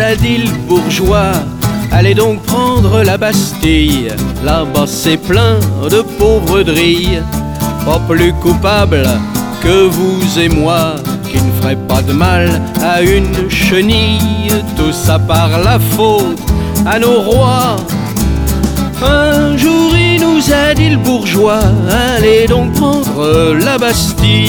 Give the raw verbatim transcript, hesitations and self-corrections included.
a dit le bourgeois, allez donc prendre la Bastille. Là-bas c'est plein de pauvres drilles, pas plus coupables que vous et moi, qui ne ferait pas de mal à une chenille. Tout ça par la faute à nos rois. Un jour il nous a dit le bourgeois, allez donc prendre la Bastille.